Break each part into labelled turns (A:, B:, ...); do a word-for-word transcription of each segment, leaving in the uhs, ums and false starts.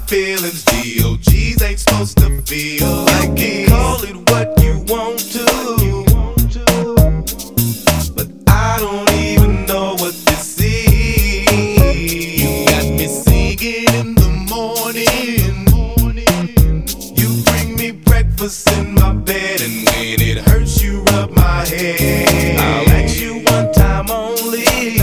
A: feelings. D O Gs ain't supposed to feel like this. Call it what you want to, but I don't even know what this is. You got me singing in the morning. You bring me breakfast in my bed, and when it hurts you rub my head. I'll ask you one time only,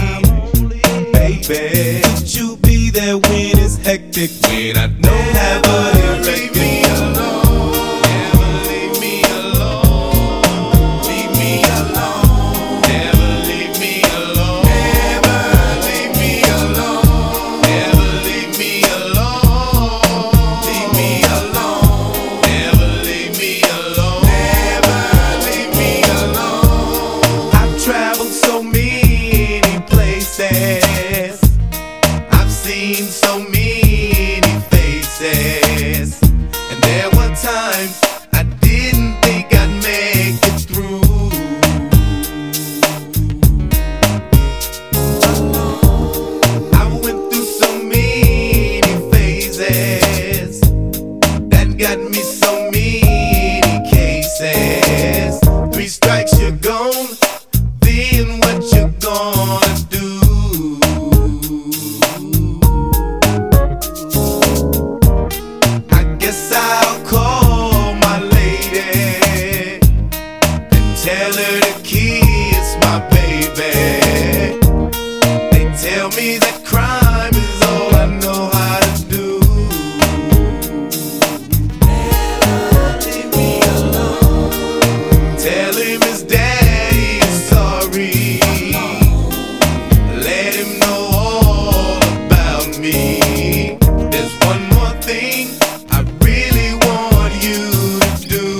A: baby, could you be there when it's hectic, when I don't have a electric? Leave me alone, never leave me alone. Leave me alone, never leave me alone. Never leave me alone, never leave me alone. Leave me alone, never leave me alone. Never leave me alone. I've traveled so many places, I've seen so many faces, and there were times I didn't think I'd make it through. I went through so many phases that got me so many cases. Three strikes, you're gone, then what you gonna do? I guess I'll call my lady and tell her to kiss my baby. They tell me that crime is all I know how to do. Never leave me alone. Tell him his daddy is sorry. Let him know all about me. There's one more thing I really want you to do.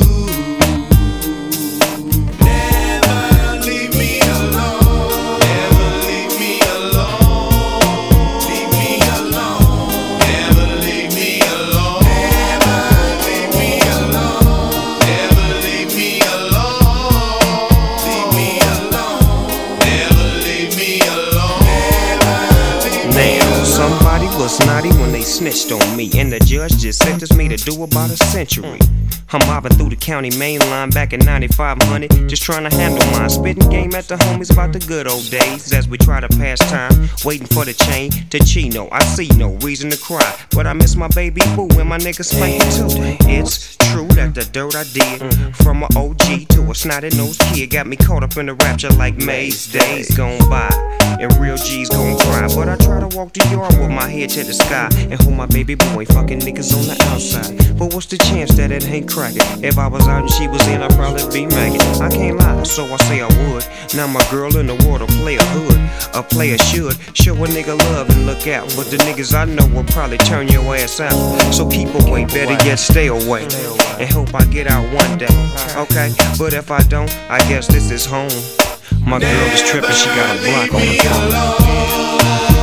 A: Never leave me alone. Never leave me alone. Leave me alone. Never leave me alone. Never leave me alone. Never leave me alone. Leave me alone. Never leave me alone. Never leave me
B: Now,
A: alone.
B: somebody was naughty when they snitched on me, and the judge just sentenced me to do about a century. I'm mobbing through the county main line back in ninety-five hundred, just trying to handle mine. Spitting game at the homies about the good old days as we try to pass time, waiting for the chain to Chino. I see no reason to cry, but I miss my baby boo and my niggas spanking too. It's true that the dirt I did, from an O G to a snotty-nosed kid, got me caught up in the rapture like Maze. Days gone by, and real G's gon' cry, but I try to walk the yard with my head to the sky and hold my baby boy fucking niggas on the outside. But what's the chance that it ain't cracking? If I was out and she was in, I'd probably be magging. I can't lie, so I say I would. Now my girl in the world a player hood, a player should show a nigga love and look out. But the niggas I know will probably turn your ass out. So keep away, better yet stay away, and hope I get out one day. Okay, but if I don't, I guess this is home. My girl is tripping, she got a block on the phone.